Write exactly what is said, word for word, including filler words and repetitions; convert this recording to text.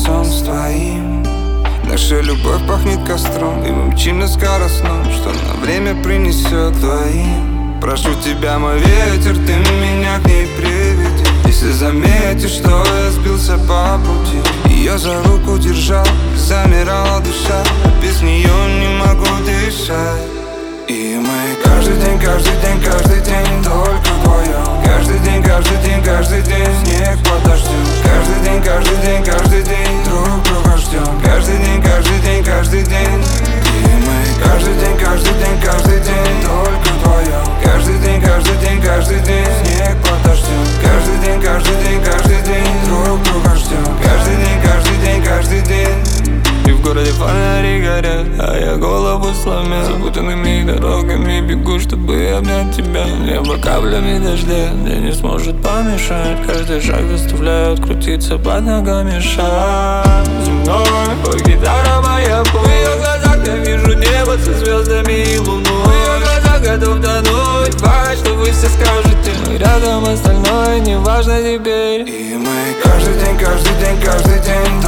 лицом с твоим. Наша любовь пахнет костром, и мы мчим на скоростном, что на время принесет твоим. Прошу тебя, мой ветер, ты меня к ней приведи. Если заметишь, что я сбился по пути, ее за руку держал, замирала душа, а без нее не могу дышать. И мы каждый день, каждый день, каждый день только вдвоем. Каждый день, каждый день, каждый день снег под дождем. Каждый день, каждый день, каждый день друг друга ждем. Каждый день, каждый день, каждый день. И мы каждый день, каждый день, каждый день только вдвоем. Каждый день, каждый день, каждый день снег под дождем. Каждый день, каждый день, каждый день друг друга ждем. Каждый день, каждый день, каждый день. И в городе фонари горят, а я голову сломил. Запутанными дорогами бегу, чтобы обнять тебя. Небо каплями дождя мне не сможет помешать. Каждый шаг заставляет крутиться под ногами шаг земной. Ой, гитара моя, в ее глазах я вижу небо со звездами и луной. В ее глазах готов тонуть, важно, что вы все скажете. Мы рядом, остальное неважно теперь. И мы каждый день, каждый день, каждый день